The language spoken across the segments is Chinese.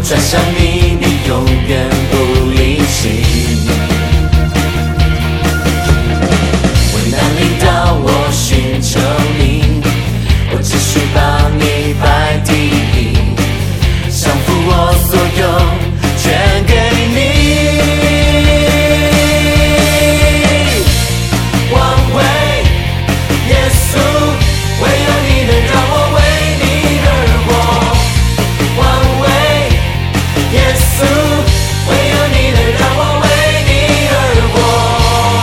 转向你，你永远不离弃。危难临到我寻求你，我只需把你摆第一，降服我所有，全给你。王位耶稣，唯有你能让我为你而活。王位耶稣，唯有你能让我为你而活。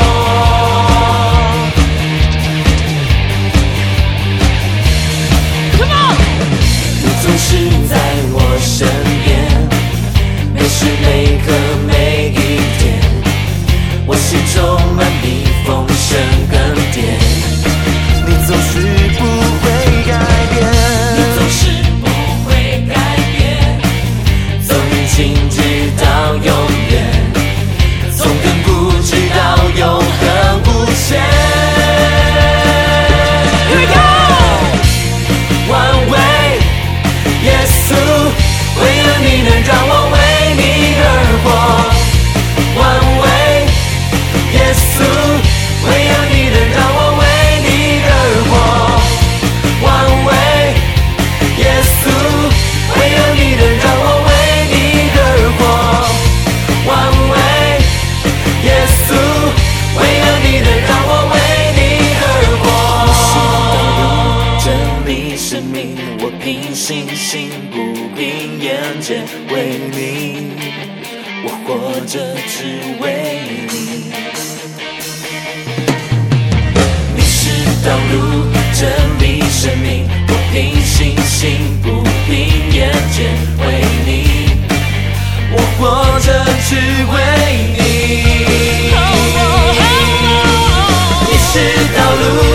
你总是在我身边，每时每刻每一天，我心充满你丰盛恩典。你总是不会改变，你总是不会改变，从年轻直到永远，从亘古直到永恒不迁。Here we go！ 王位耶稣，唯有你能让我为你而活。王位耶稣，唯有你能让我为你而活。王位耶稣，唯有你能让我为你而活。王位耶稣，唯有你能让我为你而活。你是道路、真理、生命，我凭信心不凭眼见，为你，我活着只为你。你是道路、真理、生命，我凭信心不凭眼见，为你，我活着只为你。你是道路。